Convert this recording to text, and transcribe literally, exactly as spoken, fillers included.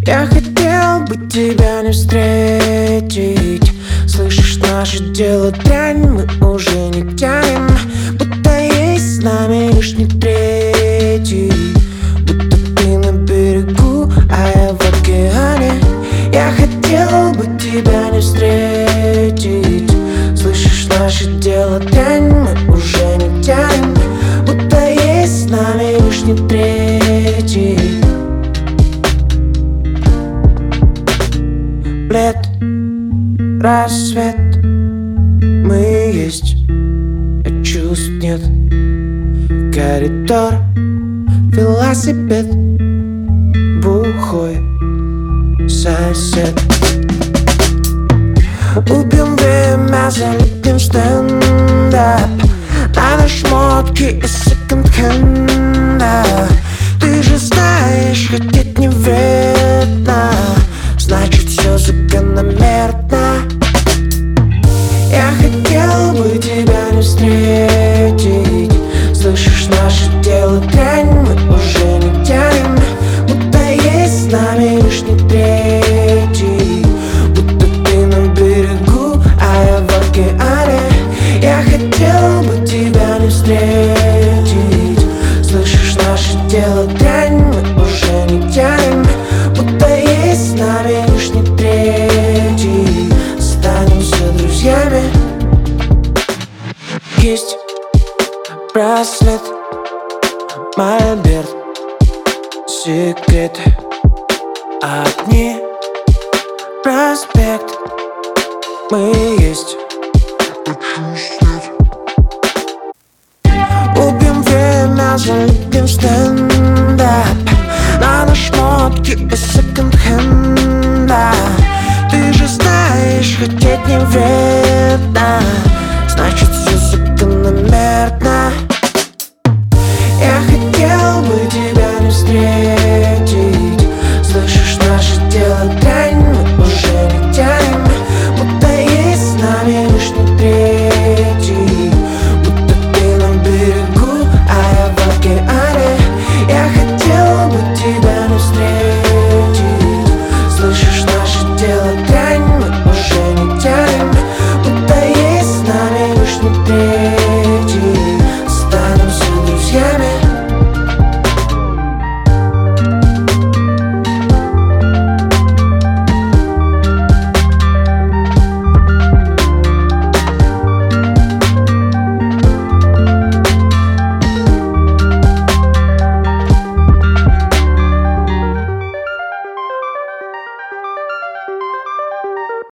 Я хотел бы тебя не встретить. Слышишь, наше дело дрянь, мы уже не тянем. Будто есть с нами лишний третий. Будто ты на берегу, а я в океане. Я хотел бы тебя не встретить. Слышишь, наше дело дрянь, мы уже не тянем. Будто есть с нами лишний третий. Плед, рассвет, мы есть, а чувств нет. Коридор, велосипед, бухой сосед. Убьем время, залепим стендап. Надо шмотки из секонд-хенда. Ты же знаешь, хотеть не вредно, значит все закономерно. Я хотел бы тебя не встретить. Слышишь, наше дело дрянь, мы уже не тянем. Будто есть с нами лишний третий. Будто ты на берегу, а я в океане. Я хотел бы тебя не встретить. Слышишь, наше дело дрянь, мы уже не тянем. Будто есть с нами лишний третий. Останемся друзьями. Есть браслет, мольберт, секреты, огни, проспект. Мы есть. Убьем время, залепим стендап. Надо шмотки из секонд-хенда. Ты же знаешь, хотеть не вредно, значит все закономерно. Я хотел бы тебя не встретить.